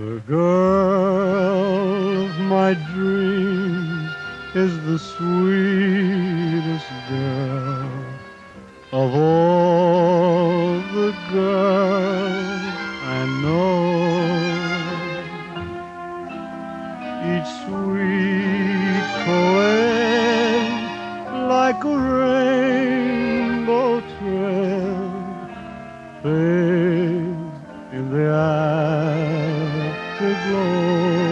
The girl of my dreams is the sweetest girl of all the girls I know. Each sweet caress like a rainbow trail fades in the afterglow.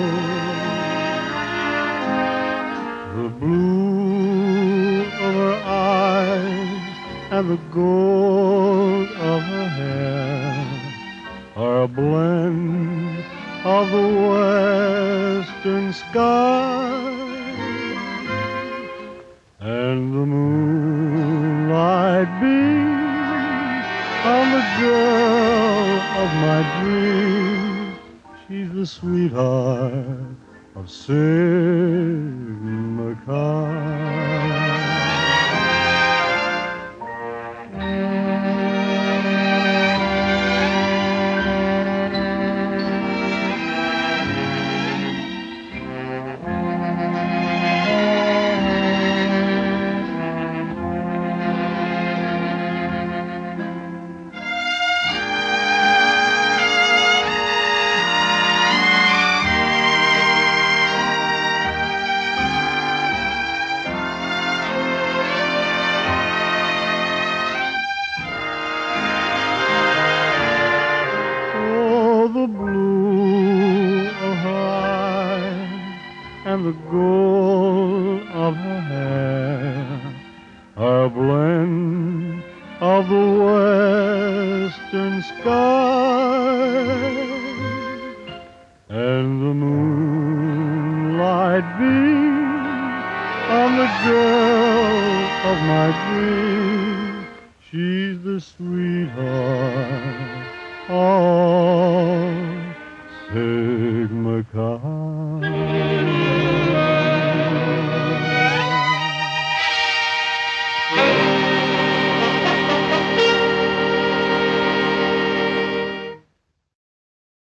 The blue of her eyes and the gold of her hair are a blend of the western sky, and the moonlight beams on the girl of my dreams. She's the sweetheart of Sigma Chi. The blue of her eyes and the gold of her hair are a blend of the western sky, and the moonlight beams on the girl of my dreams. She's the sweetheart of Sigma Chi.